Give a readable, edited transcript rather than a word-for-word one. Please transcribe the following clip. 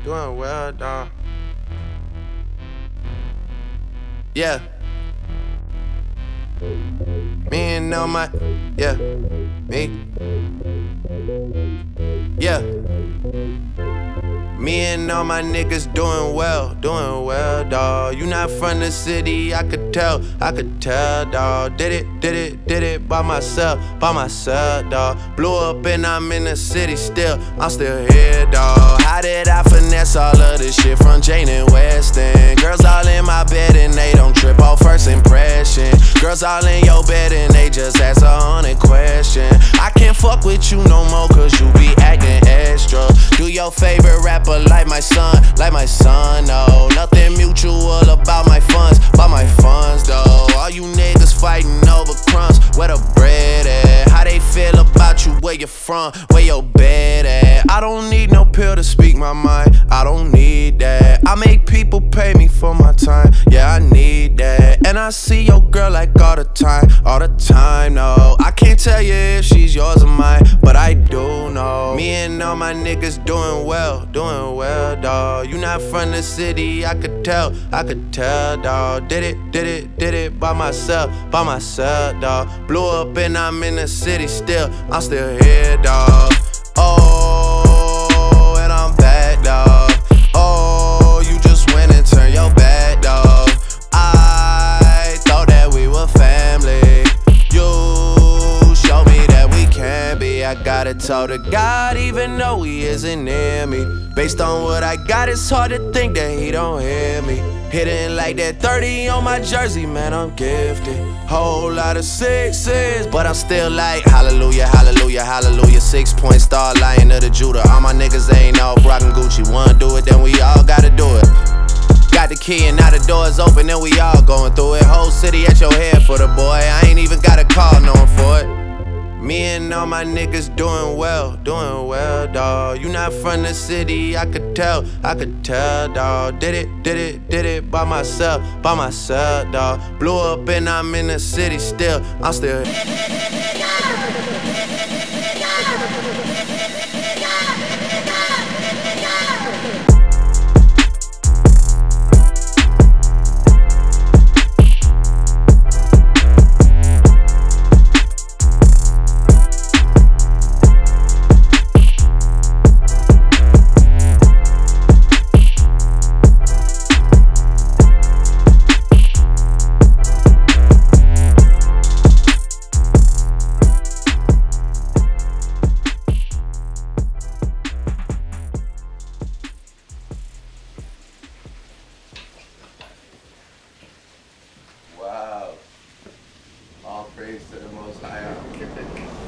doing well, dawg. Yeah. Me and all my, yeah, me, yeah. Me and all my niggas doing well, dawg. You not from the city, I could tell, dawg. Did it by myself, dawg. Blew up and I'm in the city still, I'm still here, dawg. How did I finesse all of this shit from Jane and Weston? Girls all in my bed and they don't trip off first impression. Girls all in your bed and they just ask 100 questions. I can't fuck with you no more cause you be acting extra. Do your favorite rapper like my son, no. Nothing mutual about my funds, though. All you niggas fighting over crumbs, where the bread at? How they feel about you, where you from, where your bed at? I don't need no pill to speak my mind, I don't need that. I make people pay me for my time, yeah, I need that. And I see your girl like all the time, no. I can't tell you if she's yours or mine, but I do know. Me and all my niggas doing well, dawg. You not from the city, I could tell, dawg. Did it by myself, dawg. Blew up and I'm in the city still, I'm still here, dawg. Oh, and I'm back, dawg. Oh, you just went and turned your back, dawg. I thought that we were family. You showed me that we can be. I gotta talk to God even though he isn't near me. Based on what I got, it's hard to think that he don't hear me. Hitting like that 30 on my jersey, man, I'm gifted. Whole lot of sixes, but I'm still like hallelujah, hallelujah, hallelujah. 6-point star, Lion of the Judah. All my niggas ain't off rockin' Gucci. Wanna do it, then we all gotta do it. Got the key and now the door's open and we all going through it. Whole city at your head for the boy. I ain't even got a call knowing for it. Me and all my niggas doing well, dawg. You not from the city, I could tell, dawg. Did it by myself, dawg. Blew up and I'm in the city still, I'm still wow. All praise to the Most High.